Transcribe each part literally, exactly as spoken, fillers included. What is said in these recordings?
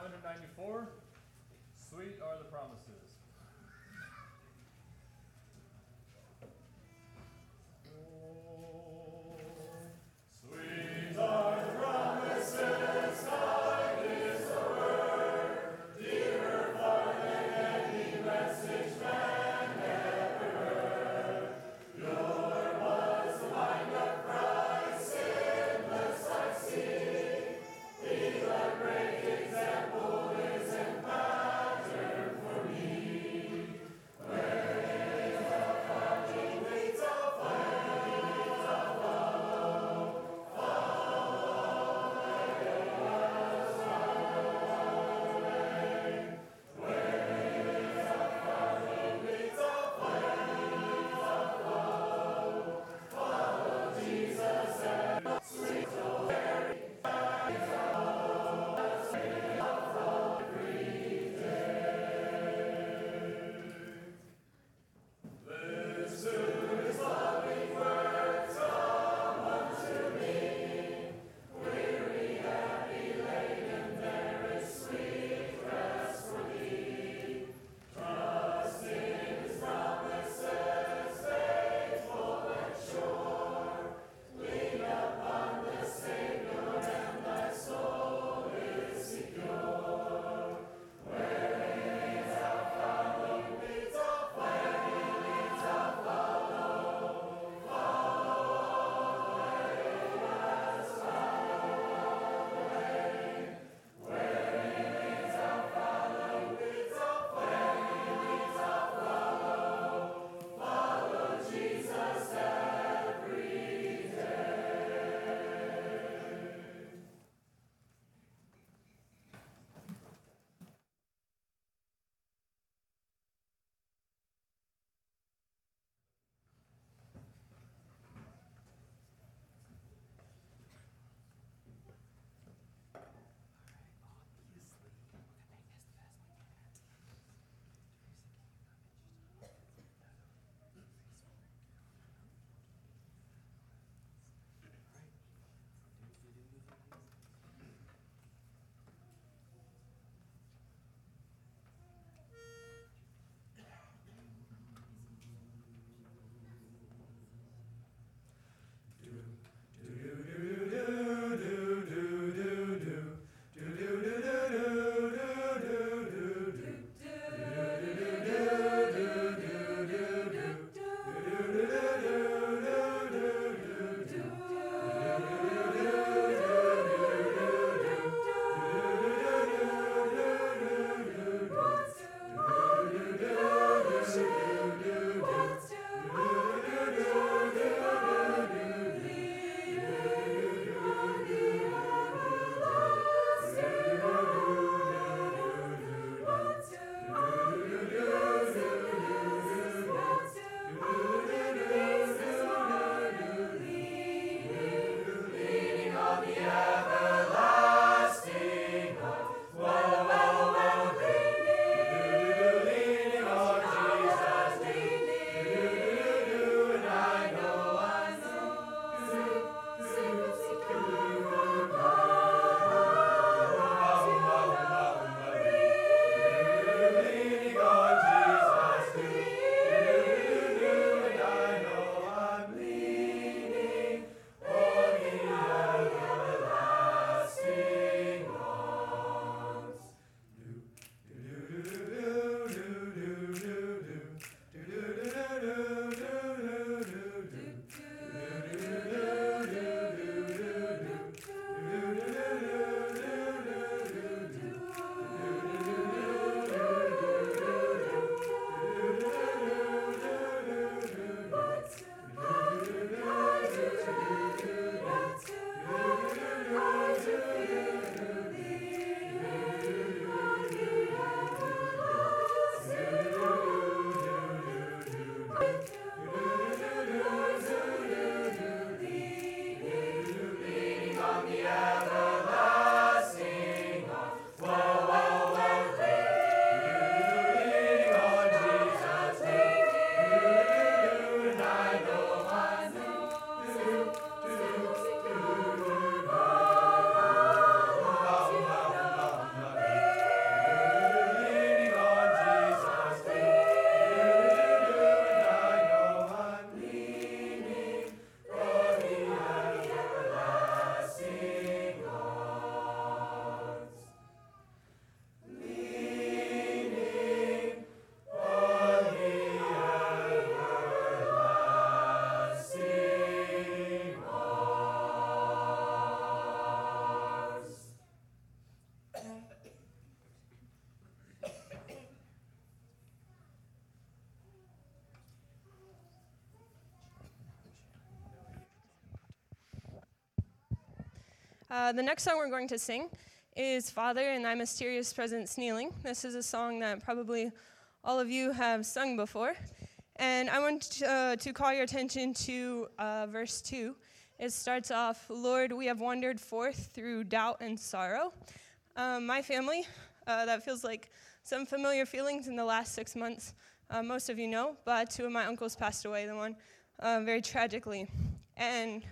hundred ninety-four, Sweet Are the Promises. Oh, sweet are the promises, kind is the word, dearer far than any message man ever heard. Pure was the mind of Christ, sinless I see. Be the great example, is and pattern for me. Uh, the next song we're going to sing is Father in Thy Mysterious Presence Kneeling. This is a song that probably all of you have sung before. And I want uh, to call your attention to uh, verse two. It starts off, Lord, we have wandered forth through doubt and sorrow. Um, my family, uh, that feels like some familiar feelings in the last six months. Uh, most of you know, but two of my uncles passed away, the one uh, very tragically. And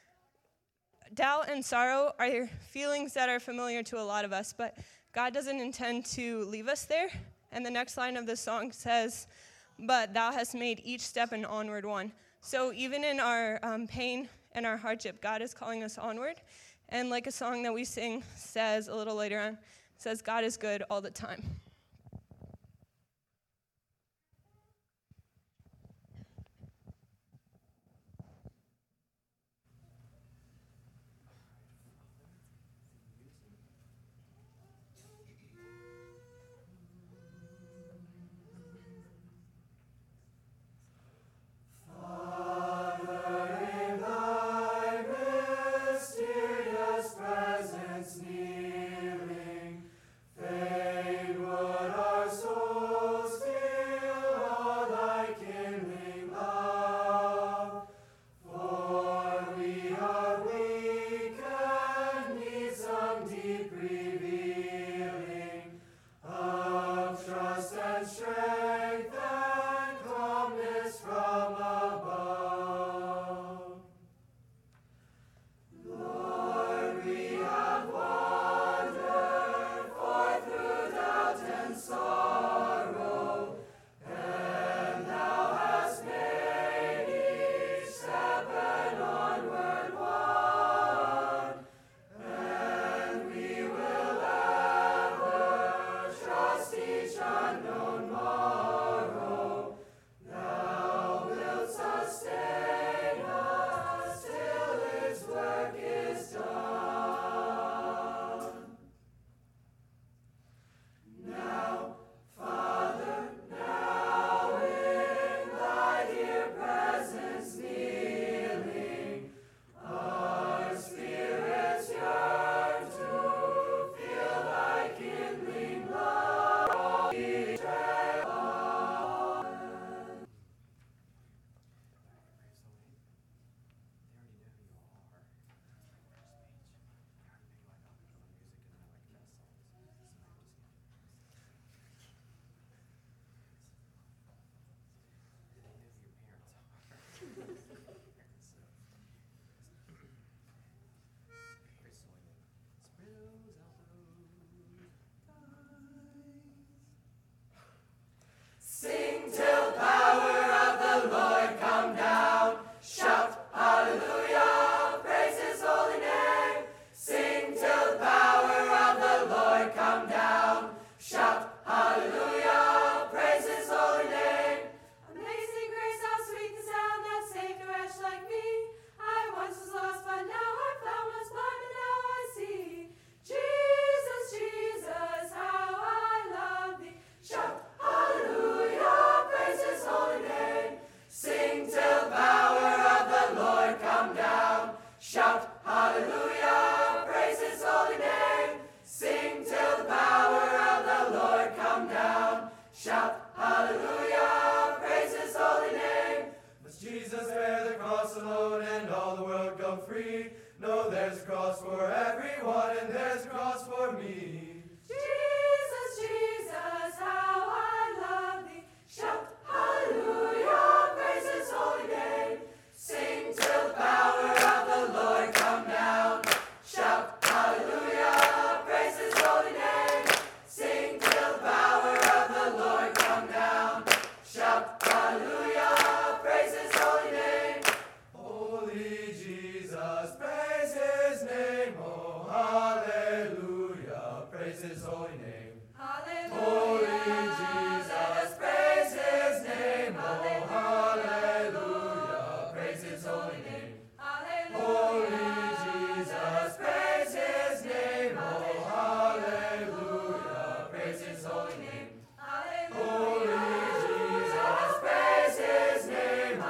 doubt and sorrow are feelings that are familiar to a lot of us, but God doesn't intend to leave us there. And the next line of the song says, but thou hast made each step an onward one. So even in our um, pain and our hardship, God is calling us onward. And like a song that we sing says a little later on, says God is good all the time.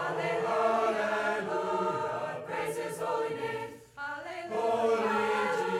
Holy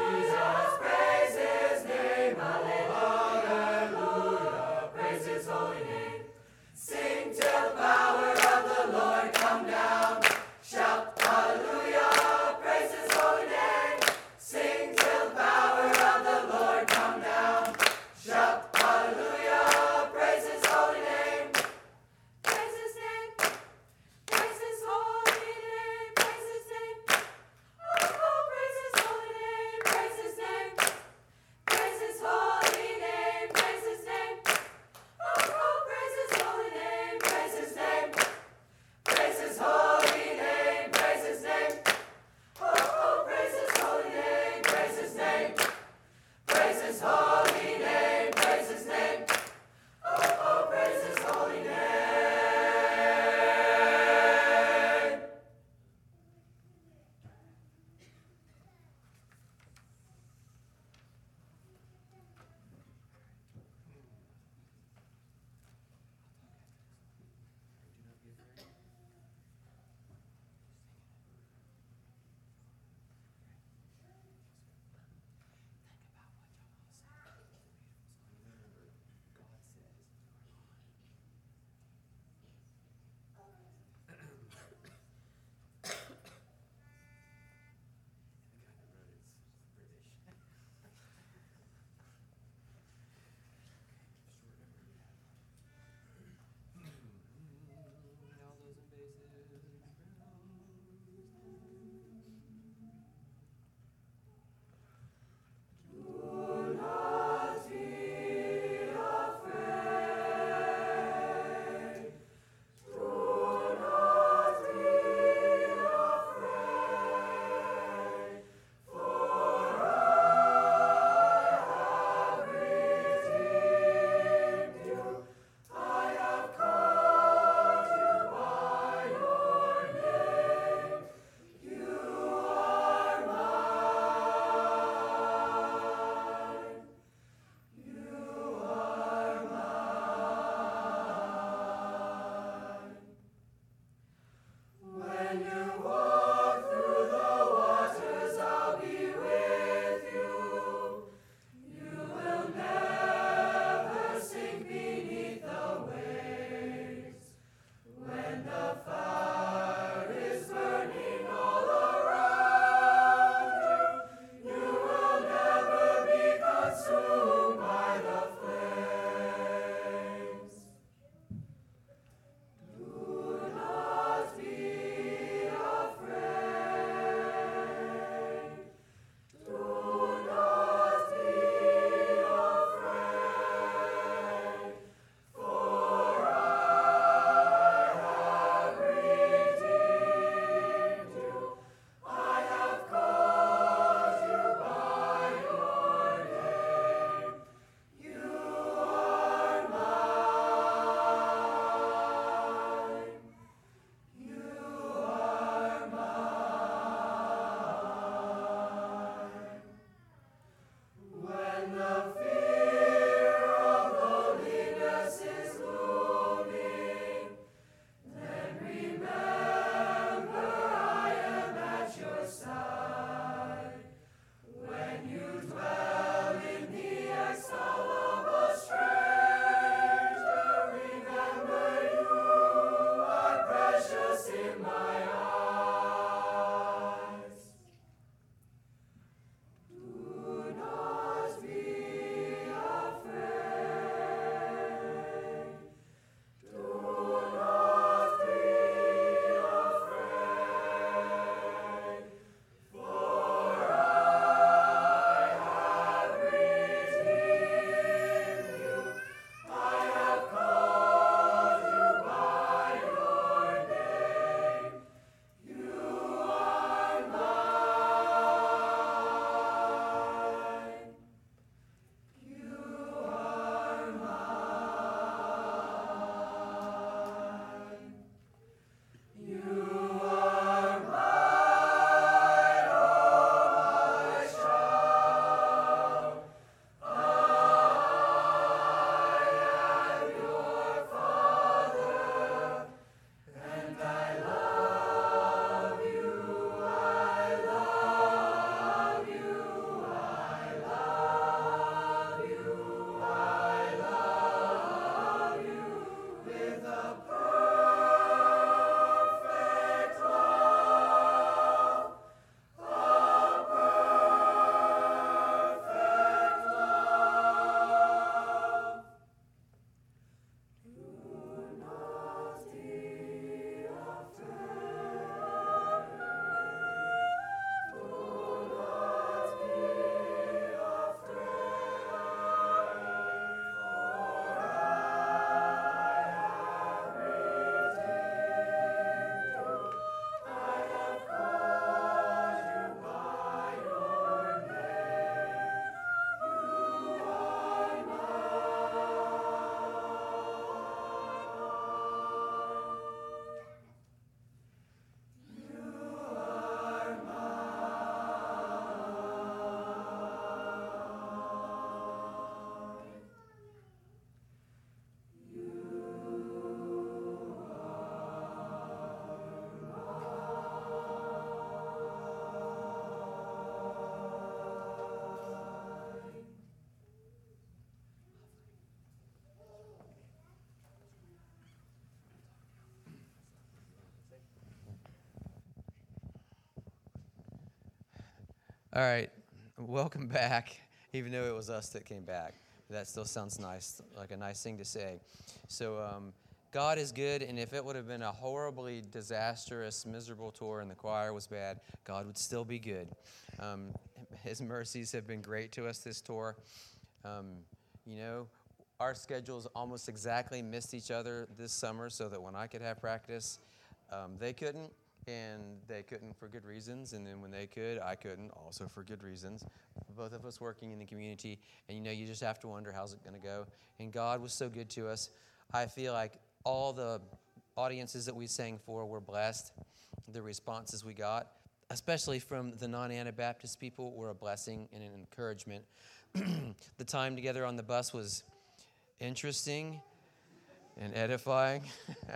All right, welcome back, even though it was us that came back. That still sounds nice, like a nice thing to say. So um, God is good, and if it would have been a horribly disastrous, miserable tour and the choir was bad, God would still be good. Um, his mercies have been great to us this tour. Um, you know, our schedules almost exactly missed each other this summer so that when I could have practice, um, they couldn't. And they couldn't for good reasons, and then when they could, I couldn't, also for good reasons. Both of us working in the community, and you know, you just have to wonder, how's it going to go? And God was so good to us. I feel like all the audiences that we sang for were blessed. The responses we got, especially from the non-Anabaptist people, were a blessing and an encouragement. The time together on the bus was interesting and edifying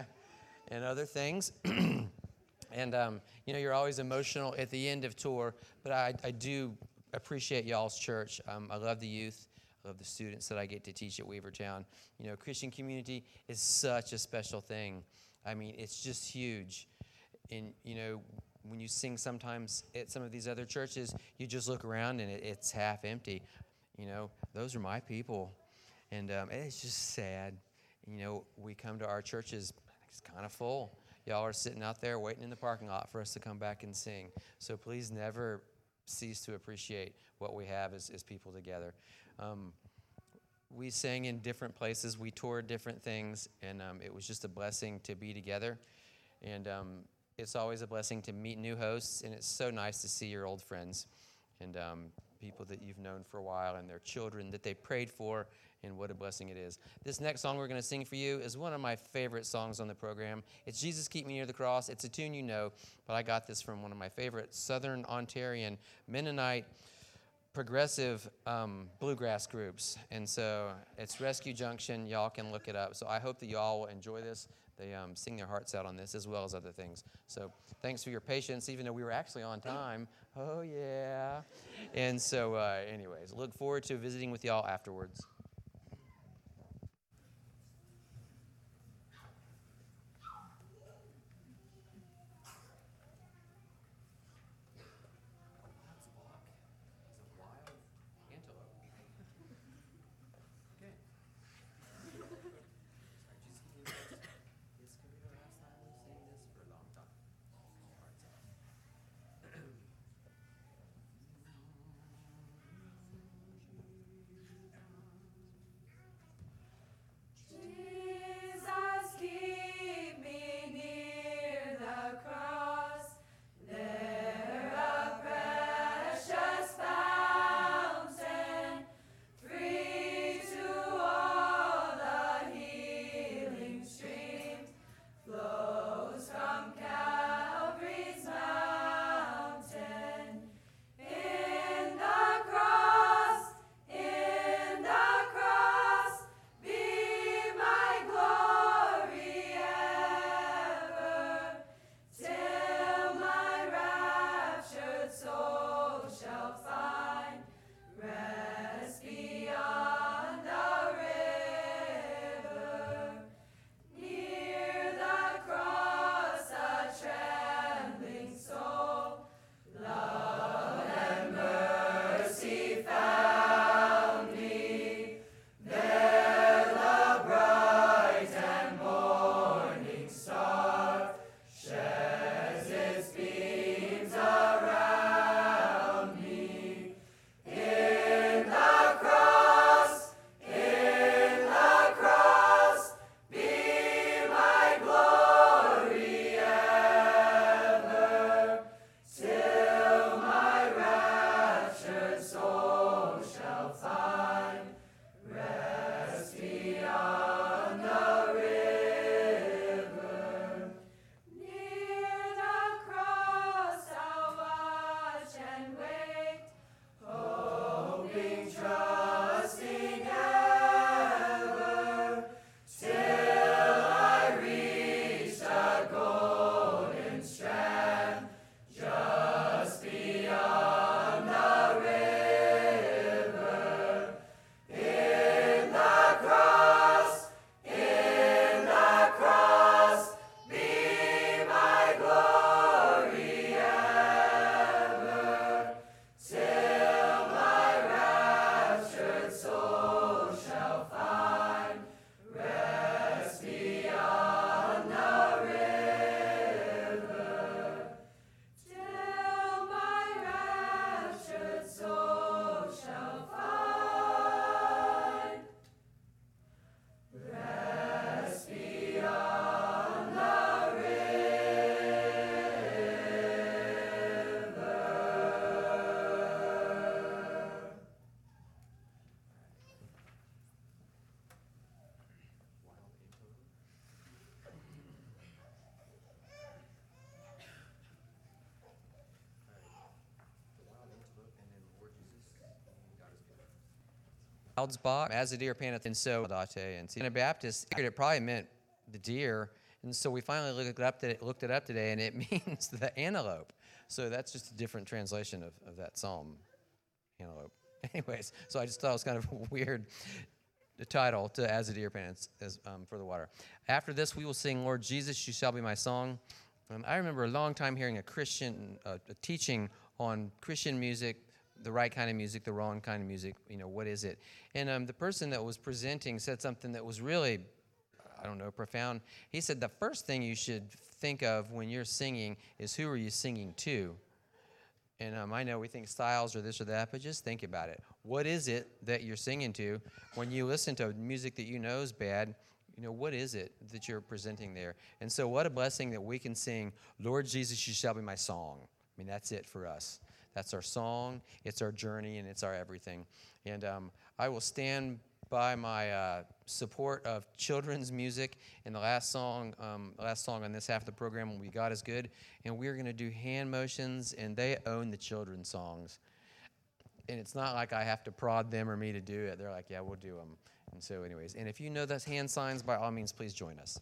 and other things. And, um, you know, you're always emotional at the end of tour, but I, I do appreciate y'all's church. Um, I love the youth. I love the students that I get to teach at Weavertown. You know, Christian community is such a special thing. I mean, it's just huge. And, you know, when you sing sometimes at some of these other churches, you just look around and it, it's half empty. You know, those are my people. And um, it's just sad. You know, we come to our churches, it's kind of full. Y'all are sitting out there waiting in the parking lot for us to come back and sing. So please never cease to appreciate what we have as, as people together. Um, we sang in different places. We toured different things, and um, it was just a blessing to be together. And um, it's always a blessing to meet new hosts, and it's so nice to see your old friends and um, people that you've known for a while and their children that they prayed for, and what a blessing it is. This next song we're going to sing for you is one of my favorite songs on the program. It's Jesus Keep Me Near the Cross. It's a tune you know, but I got this from one of my favorite Southern Ontarian Mennonite progressive um, bluegrass groups. And so it's Rescue Junction. Y'all can look it up. So I hope that y'all will enjoy this. They um, sing their hearts out on this as well as other things. So thanks for your patience, even though we were actually on time. Oh, yeah. And so uh, anyways, look forward to visiting with y'all afterwards. clouds bought, as a deer panteth, and so and see, Anabaptists figured it probably meant the deer, and so we finally looked it up. To, looked it up today, and it means the antelope. So that's just a different translation of, of that psalm, antelope. Anyways, so I just thought it was kind of a weird title to As a Deer Panteth as um, for the water. After this, we will sing Lord Jesus, You Shall Be My Song. Um, I remember a long time hearing a Christian uh, a teaching on Christian music, the right kind of music, the wrong kind of music, you know, what is it? And um, the person that was presenting said something that was really, I don't know, profound. He said the first thing you should think of when you're singing is who are you singing to? And um, I know we think styles or this or that, but just think about it. What is it that you're singing to? When you listen to music that you know is bad, you know, what is it that you're presenting there? And so what a blessing that we can sing, Lord Jesus, You Shall Be My Song. I mean, that's it for us. That's our song, it's our journey, and it's our everything. And um, I will stand by my uh, support of children's music. And the last song, um, last song on this half of the program will be God is Good. And we're going to do hand motions, and they own the children's songs. And it's not like I have to prod them or me to do it. They're like, yeah, we'll do them. And so anyways, and if you know those hand signs, by all means, please join us.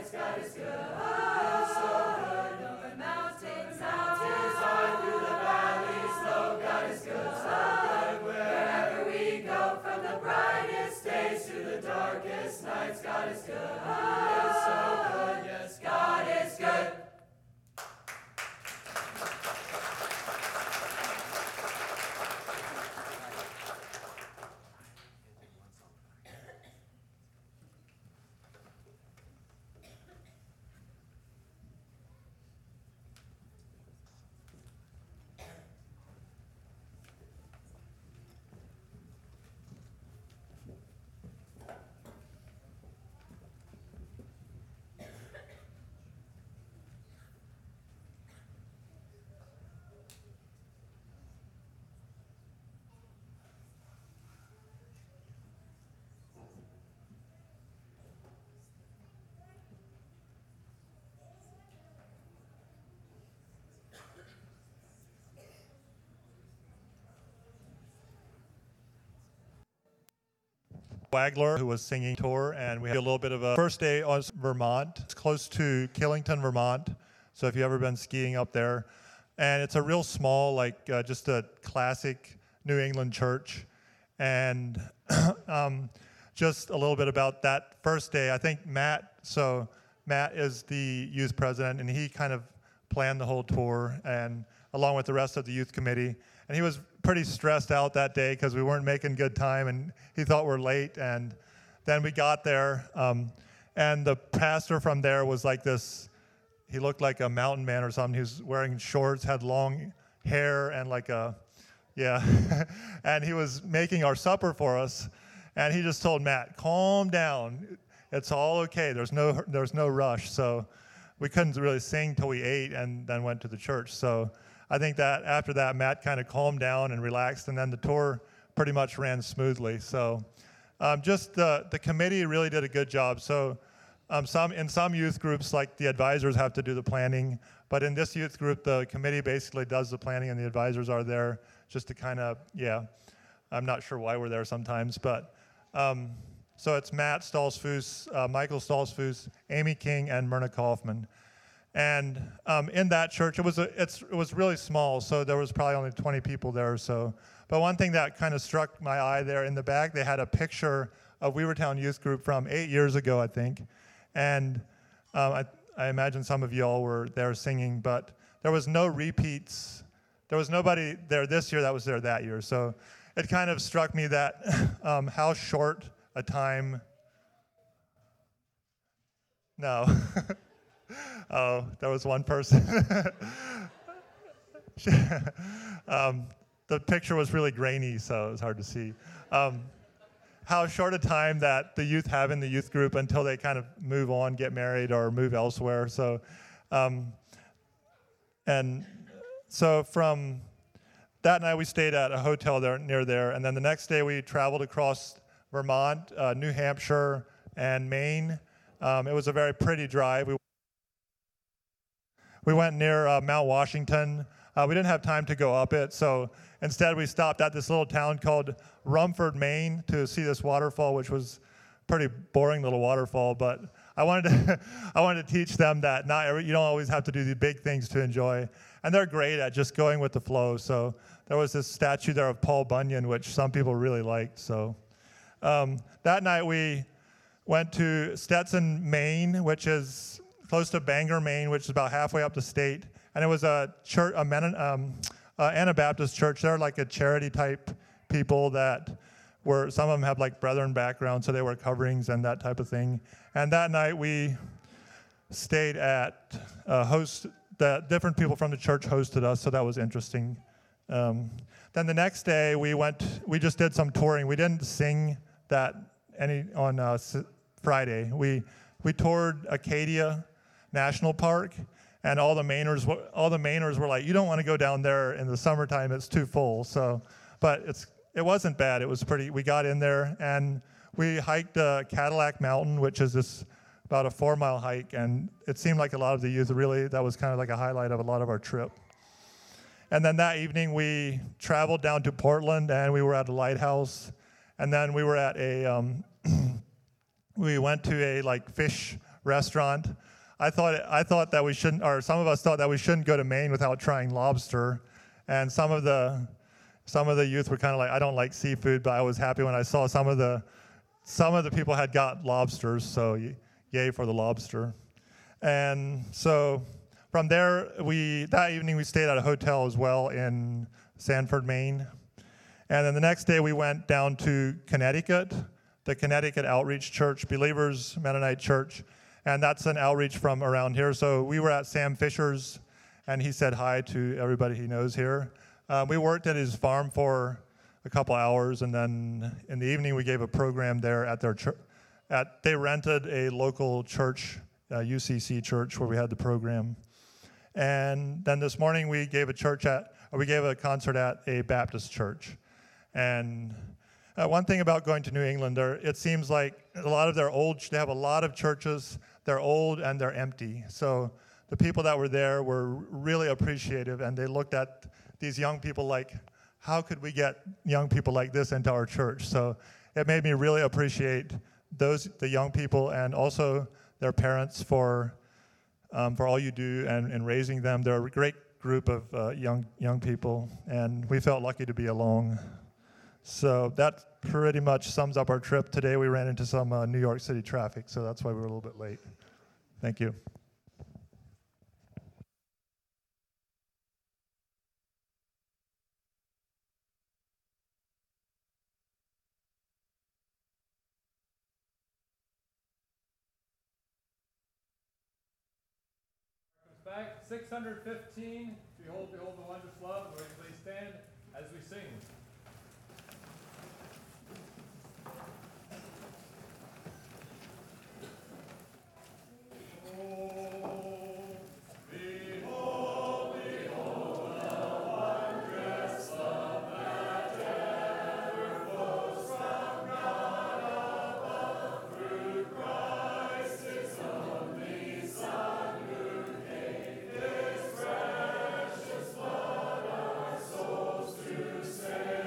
Wagler, who was singing tour, and we had a little bit of a first day on Vermont. It's close to Killington, Vermont, so if you've ever been skiing up there. And it's a real small, like uh, just a classic New England church. And um, just a little bit about that first day. I think Matt, so Matt is the youth president, and he kind of planned the whole tour, and along with the rest of the youth committee. And he was pretty stressed out that day because we weren't making good time, and he thought we're late. And then we got there, um, and the pastor from there was like this, he looked like a mountain man or something. He was wearing shorts, had long hair, and like a, yeah. And he was making our supper for us, and he just told Matt, calm down. It's all okay. There's no, there's no rush. So we couldn't really sing till we ate and then went to the church. So I think that after that, Matt kind of calmed down and relaxed, and then the tour pretty much ran smoothly. So um, just the, the committee really did a good job. So um, some in some youth groups, like the advisors have to do the planning, but in this youth group, the committee basically does the planning, and the advisors are there just to kind of, yeah, I'm not sure why we're there sometimes, but um, so it's Matt Stolzfus, uh, Michael Stolzfus, Amy King, and Myrna Kaufman. And um, in that church, it was a, it's, it was really small, so there was probably only twenty people there or so. But one thing that kind of struck my eye there in the back, they had a picture of Weavertown Youth Group from eight years ago, I think. And um, I, I imagine some of you all were there singing, but there was no repeats. There was nobody there this year that was there that year. So it kind of struck me that um, how short a time. No. Oh, there was one person. um, the picture was really grainy, so it was hard to see. Um, how short a time that the youth have in the youth group until they kind of move on, get married, or move elsewhere. So, um, and so from that night, we stayed at a hotel there near there, and then the next day we traveled across Vermont, uh, New Hampshire, and Maine. Um, it was a very pretty drive. We We went near uh, Mount Washington. Uh, we didn't have time to go up it, so instead we stopped at this little town called Rumford, Maine, to see this waterfall, which was a pretty boring little waterfall. But I wanted to, I wanted to teach them that not every, you don't always have to do the big things to enjoy, and they're great at just going with the flow. So there was this statue there of Paul Bunyan, which some people really liked. So um, that night we went to Stetson, Maine, which is close to Bangor, Maine, which is about halfway up the state. And it was a church, a Men- um, uh, Anabaptist church. They're like a charity type people that were, some of them have like Brethren background, so they wear coverings and that type of thing. And that night we stayed at uh, host, the different people from the church hosted us, so that was interesting. Um, then the next day we went, we just did some touring. We didn't sing that any on uh, Friday. We we toured Acadia National Park, and all the Mainers, all the Mainers were like, "You don't want to go down there in the summertime; it's too full." So, but it's it wasn't bad. It was pretty. We got in there and we hiked uh, Cadillac Mountain, which is this about a four-mile hike, and it seemed like a lot of the youth really that was kind of like a highlight of a lot of our trip. And then that evening we traveled down to Portland, and we were at a lighthouse, and then we were at a um, we went to a like fish restaurant. I thought I thought that we shouldn't, or some of us thought that we shouldn't go to Maine without trying lobster, and some of the some of the youth were kind of like, I don't like seafood, but I was happy when I saw some of the some of the people had got lobsters, so yay for the lobster. And so from there, we that evening we stayed at a hotel as well in Sanford, Maine. And then the next day we went down to Connecticut, the Connecticut Outreach Church, Believers Mennonite Church, and that's an outreach from around here. So we were at Sam Fisher's, and he said hi to everybody he knows here. Uh, we worked at his farm for a couple hours, and then in the evening we gave a program there at their church. At they rented a local church, uh, U C C church, where we had the program. And then this morning we gave a church at, or we gave a concert at a Baptist church. And uh, one thing about going to New England, there, it seems like a lot of their old, they have a lot of churches, they're old and they're empty. So the people that were there were really appreciative, and they looked at these young people like, how could we get young people like this into our church? So it made me really appreciate those, the young people, and also their parents for um, for all you do and, and raising them. They're a great group of uh, young young people, and we felt lucky to be along. So that pretty much sums up our trip. Today we ran into some uh, New York City traffic, so that's why we were a little bit late. Thank you. Back six hundred fifteen, Behold, Behold the Wondrous Love. Please stand as we sing. Say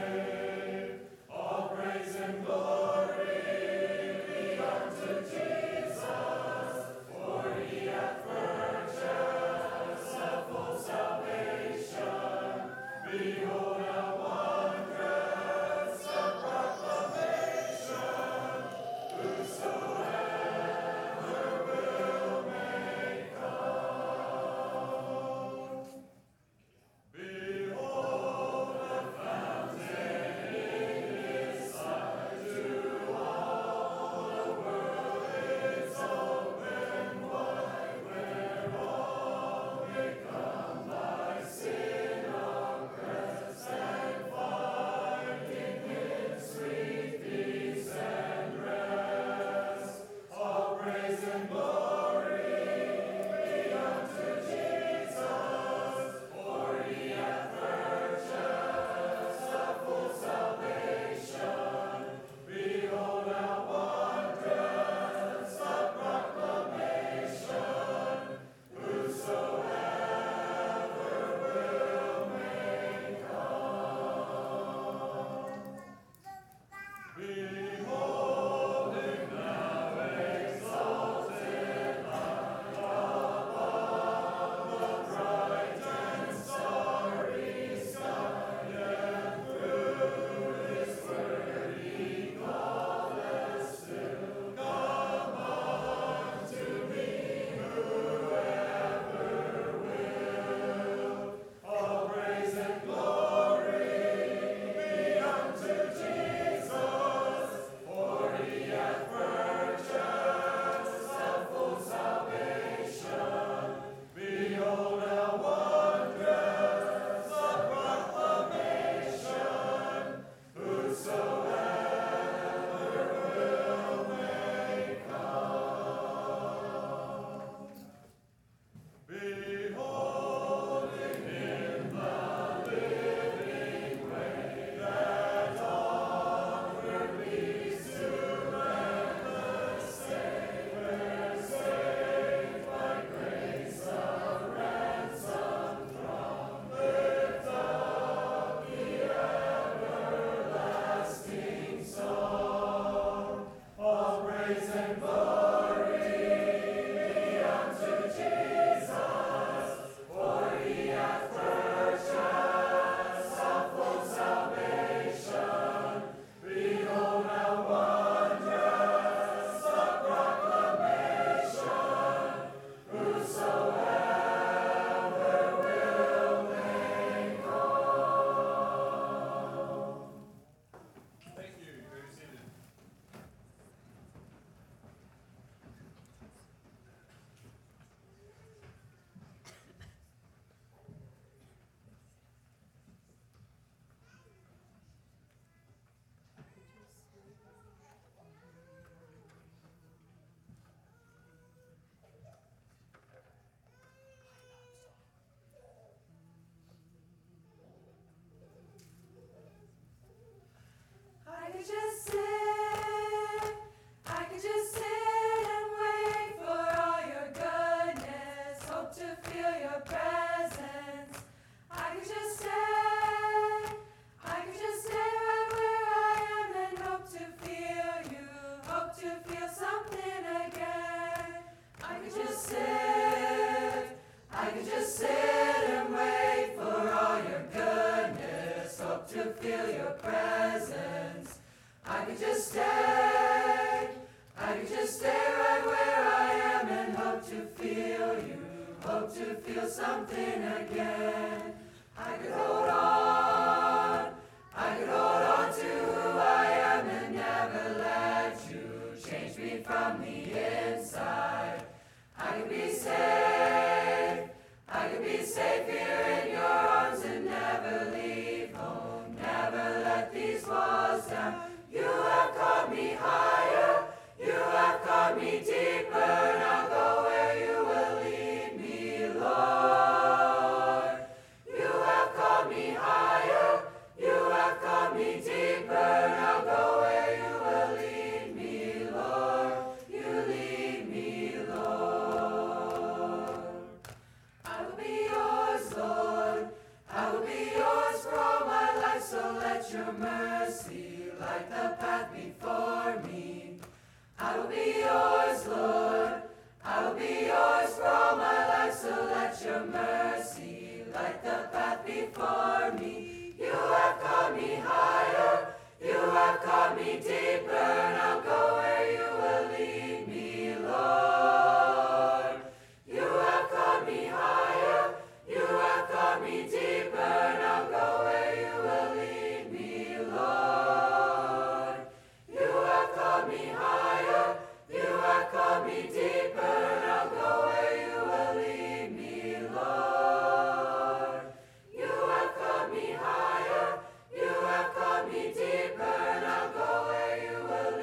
could just stay, I could just stay right where I am and hope to feel you, hope to feel something again. I could hold on, I could hold on to who I am and never let you change me from the inside. I could be safe, I could be safe here in your arms and never leave home, never let these walls down. You have called me higher, you have called me deeper, and I'll go where you will lead me, Lord. You have called me higher, you have called me deeper, and I'll go where you will lead me, Lord. You lead me, Lord. I will be yours, Lord. I will be yours for all my life, so let your mercy light the path before me. I will be yours, Lord. I will be yours for all my life, so let your mercy light the path before me. You have called me higher, you have called me deeper, and I'll go where you will lead me, Lord. You have called me higher, you have called me deeper, and I'll go where you will lead me, Lord. You have called me higher, you have called me deeper, and I'll go where you will lead me, Lord. You have called me higher, you have called me deeper, and I'll go where you will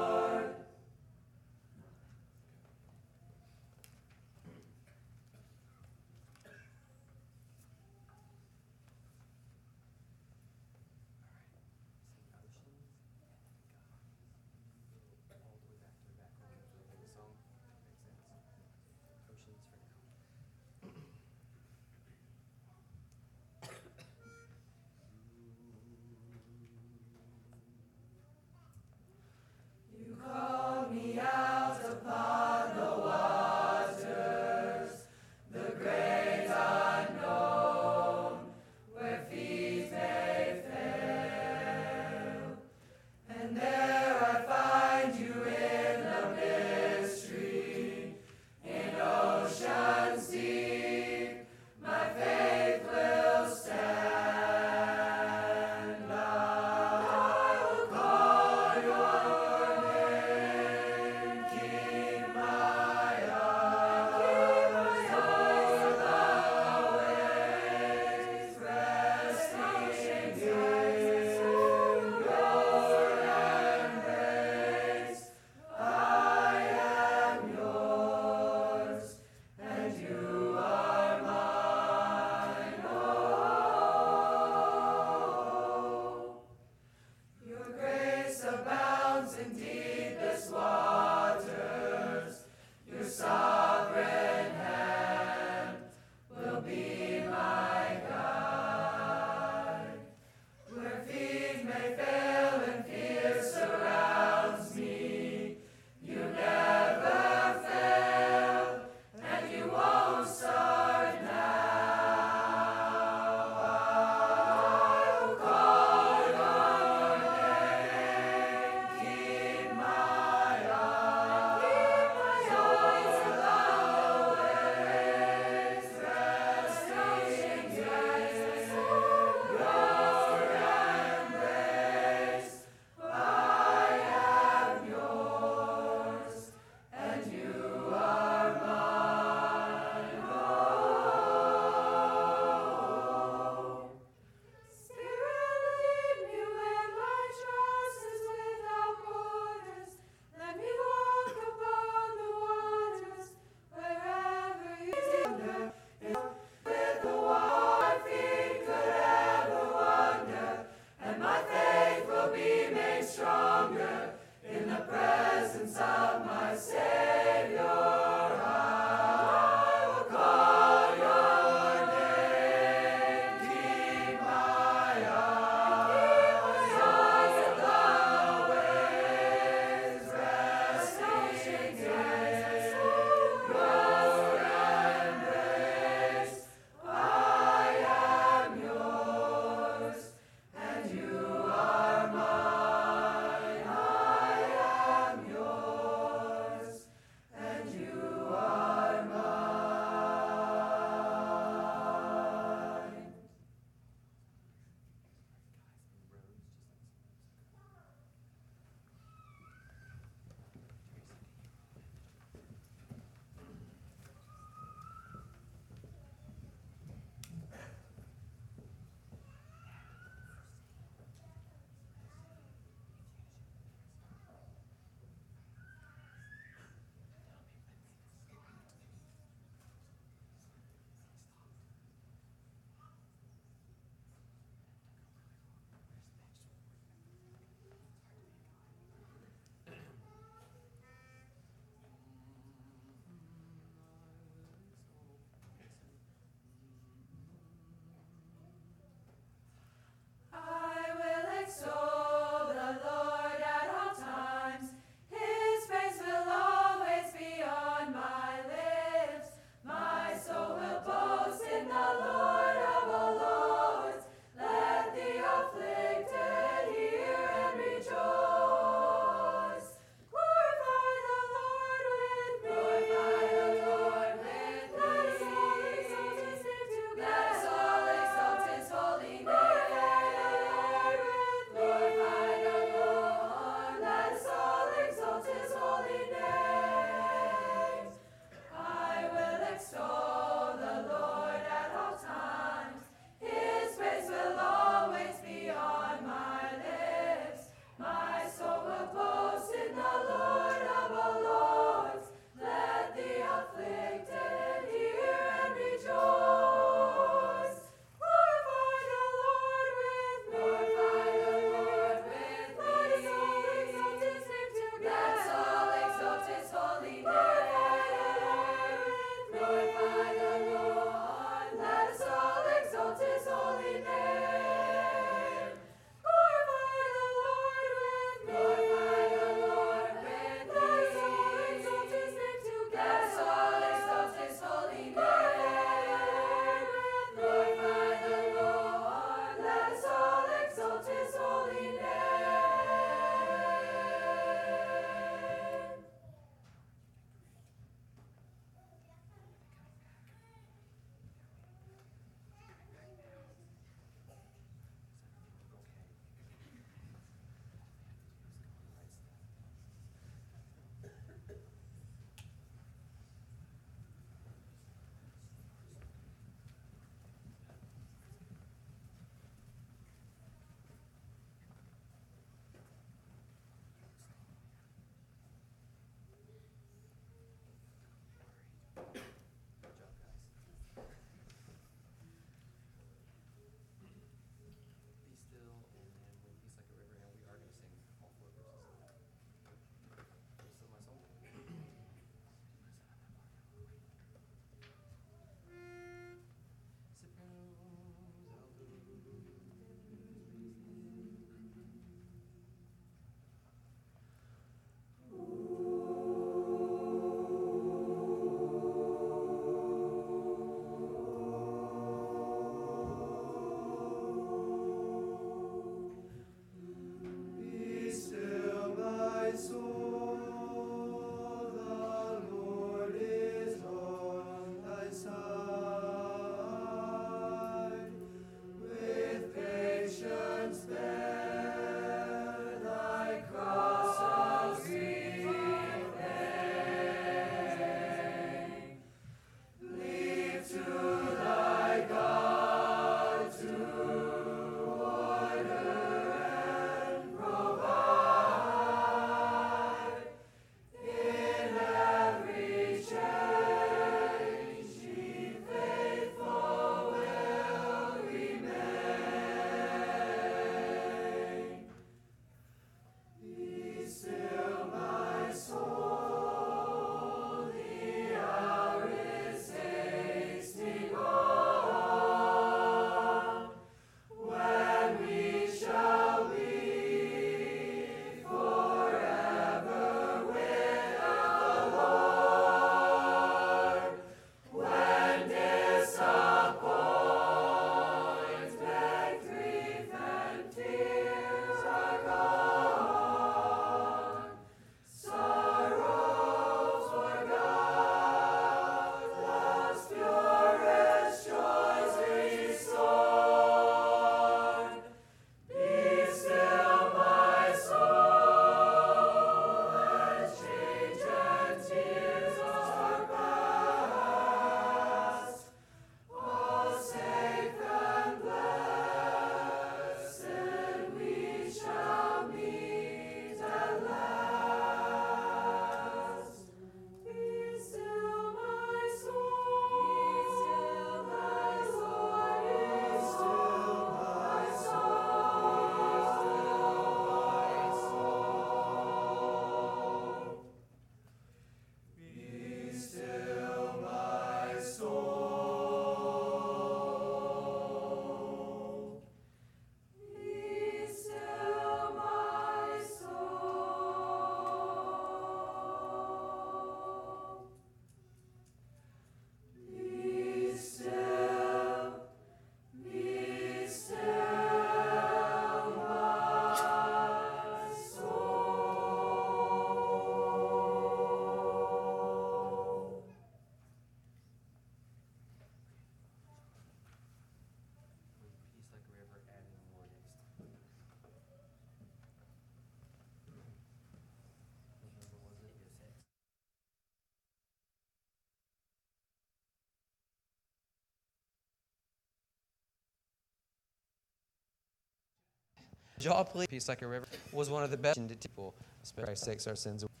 Y'all please, peace like a river was one of the best to people, especially Christ takes our sins away.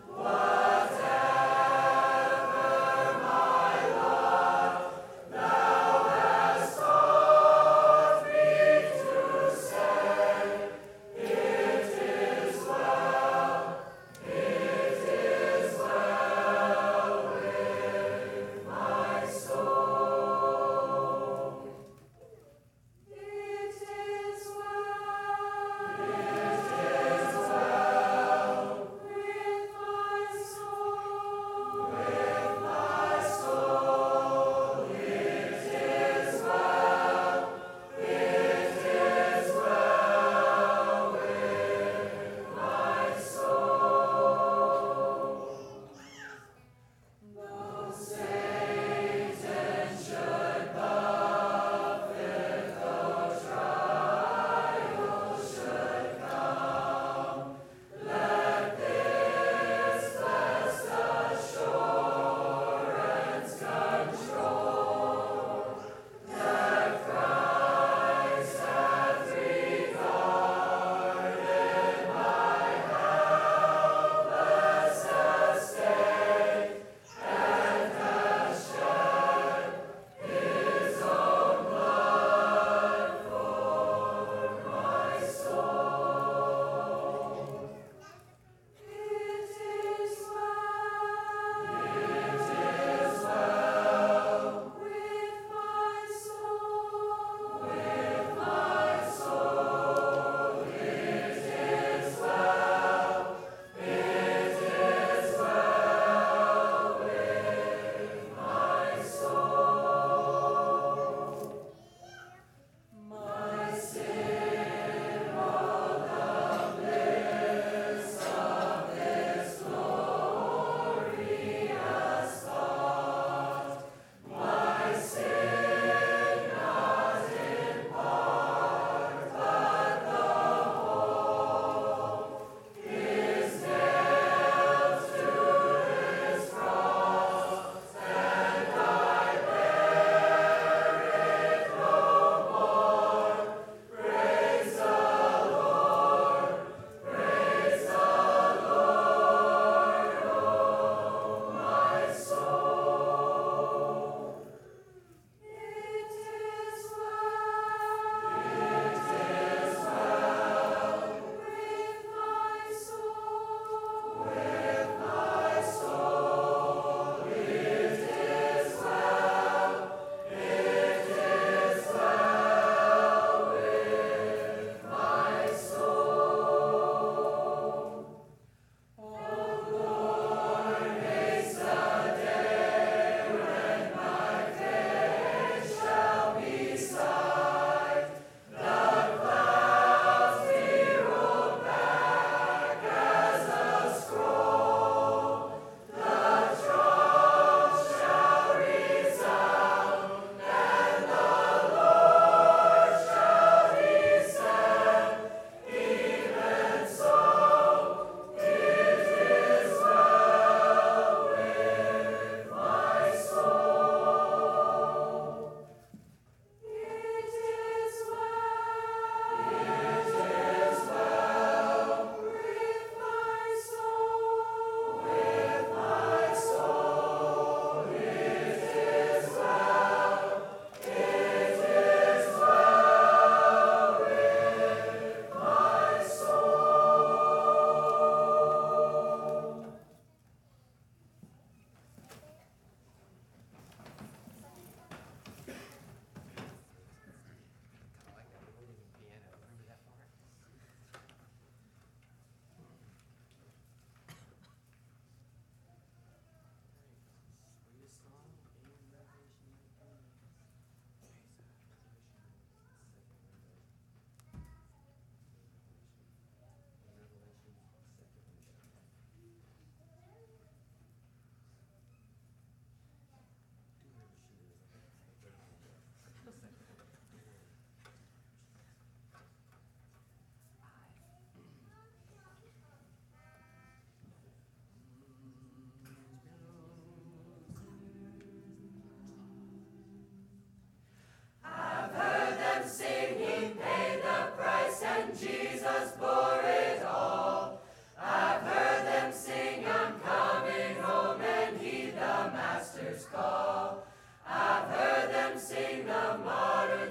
Thou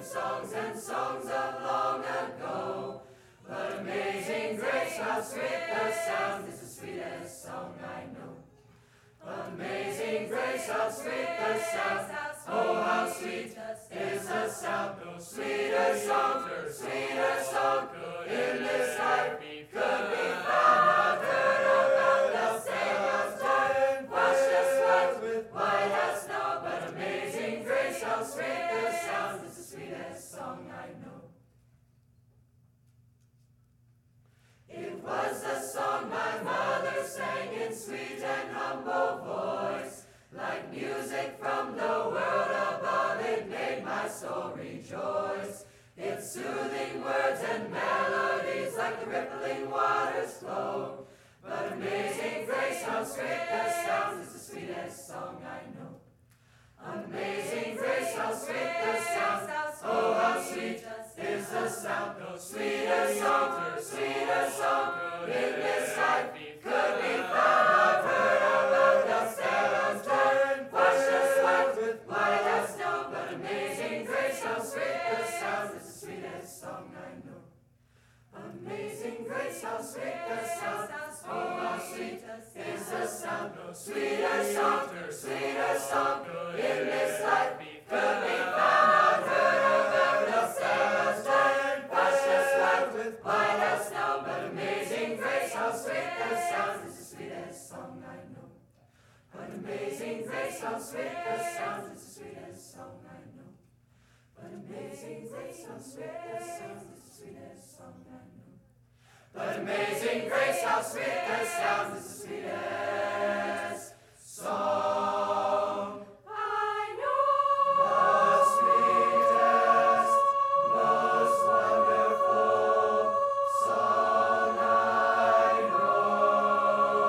ancient songs and songs of long ago. But amazing grace, how sweet the sound, is the sweetest song I know. Amazing grace, how sweet the sound, oh how sweet is the sound. No sweeter song, no sweeter song in this life could be found. I've heard about the Savior's death, washed us white with white as snow. But amazing grace, how sweet the sound, is the sweetest song I know. It was the song my mother sang in sweet and humble voice. Like music from the world above, it made my soul rejoice. Its soothing words and melodies like the rippling waters flow. But amazing grace, how sweet the sound, is the sweetest song I know. Amazing grace, how sweet the sound, oh how sweet is the sound. No sweeter song, no sweeter song in this life could be found. I've heard about the Savior's death, washed us white with white as snow. But amazing grace, how sweet the sound, is the sweetest song I know. Amazing grace, how sweet the sound, oh how sweet is the sound. No sweeter song, no sweeter song in this life could be found. I've heard about the Savior's death, washed us white with white as snow. But amazing grace, how sweet the sound, is the sweetest song I know. But amazing grace, how sweet the sound, is the sweetest song I know. But amazing grace, how sweet the sound, is the sweetest song I know. But amazing grace, how sweet the sound, is the sweetest song I know. The sweetest, most wonderful song I know.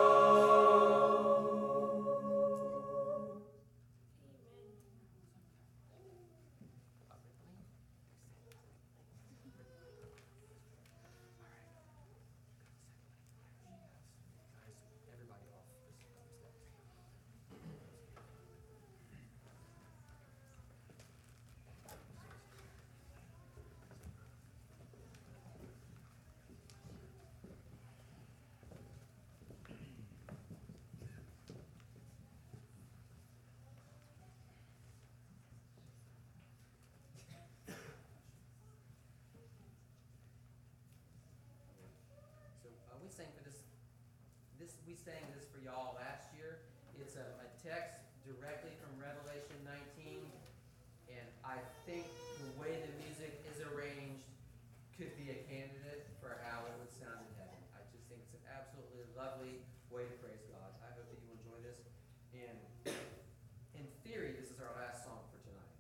So uh, we sang for this, this, we sang this for y'all last year. It's a, a text directly from Revelation nineteen, and I think the way the music is arranged could be a candidate for how it would sound in heaven. I just think it's an absolutely lovely way to praise God. I hope that you enjoy this, and in theory, this is our last song for tonight.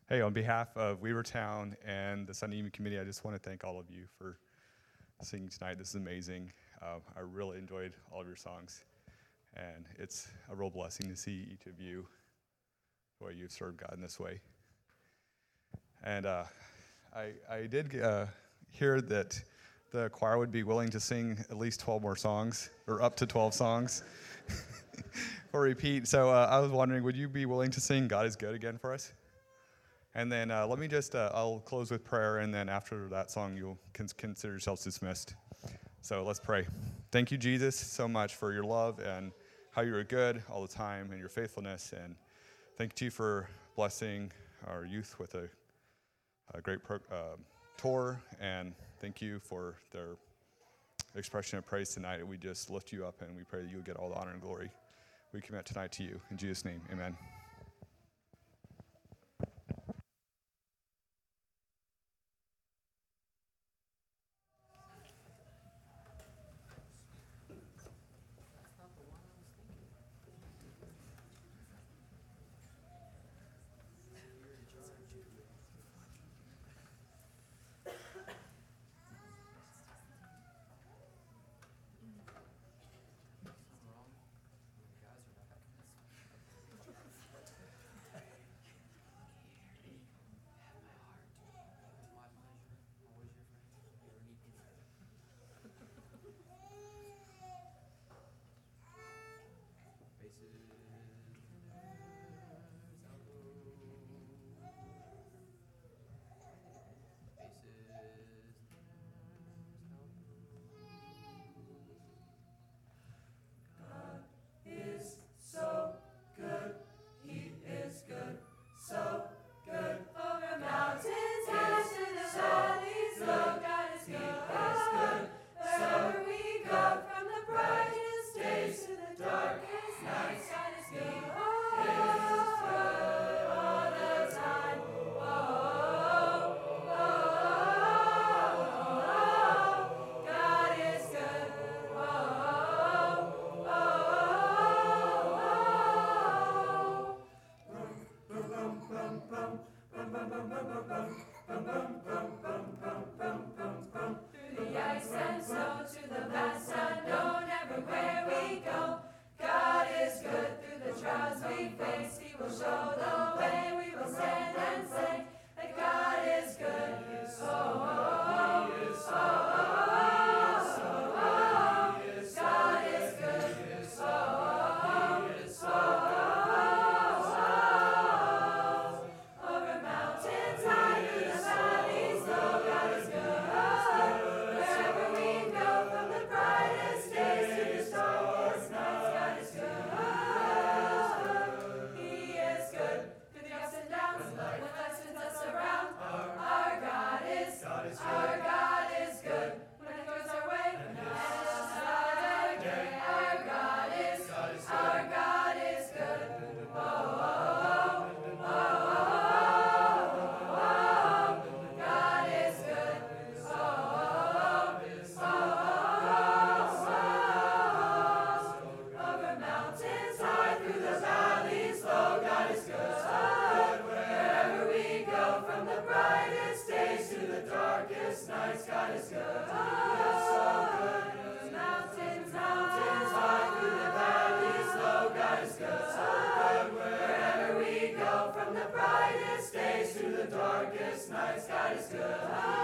Hey, on behalf of Weavertown and the Sunday Evening Committee, I just want to thank all of you for singing tonight. This is amazing. Uh, I really enjoyed all of your songs, and it's a real blessing to see each of you, the way you've served God in this way. And uh, I, I did uh, hear that the choir would be willing to sing at least twelve more songs, or up to twelve songs, for repeat. So uh, I was wondering, would you be willing to sing God is Good again for us? And then uh, let me just, uh, I'll close with prayer, and then after that song, you'll cons- consider yourselves dismissed. So let's pray. Thank you, Jesus, so much for your love and how you are good all the time and your faithfulness. And thank you for blessing our youth with a, a great pro- uh, tour. And thank you for their expression of praise tonight. We just lift you up, and we pray that you will get all the honor and glory. We commit tonight to you. In Jesus' name, amen. Darkest nights, God is good.